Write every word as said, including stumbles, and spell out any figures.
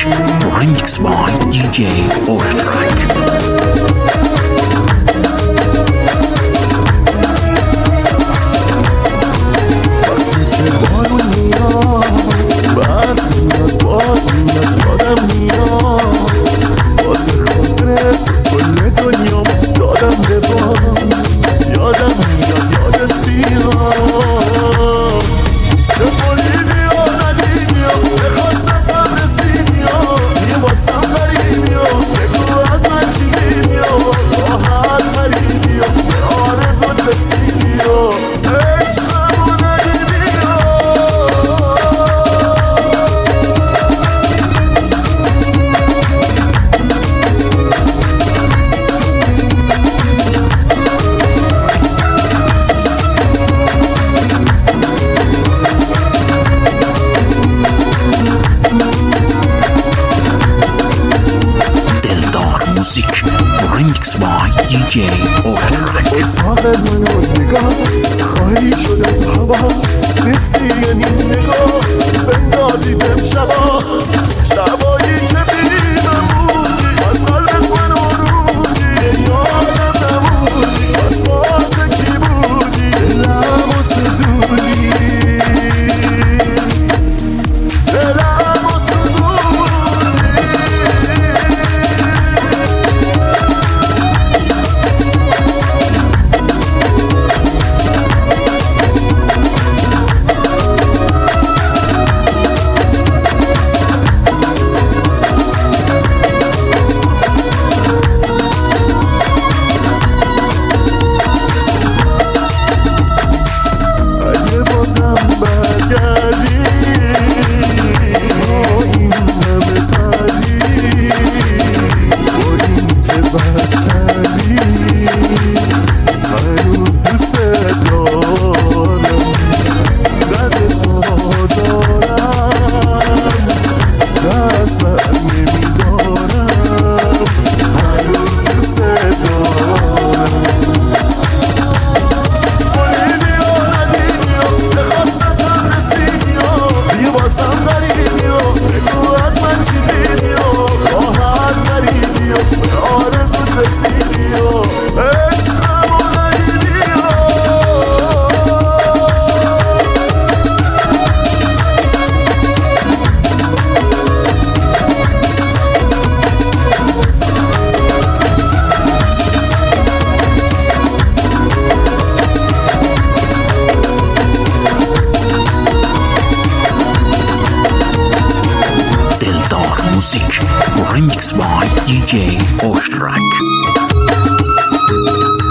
Remix by دی جی Oshtrack. Remix by دی جی Oshtrack. اتاق منو نگاه خواهی شد از هوا نیستی یعنی نگاه بندازی بهم شبا شبایی که بیدم بودی از قلبت منو رودی یادم نمودی از واسه کی بودی دلم و سزودی دلم و سزودی Remix by دی جی Oshtrack.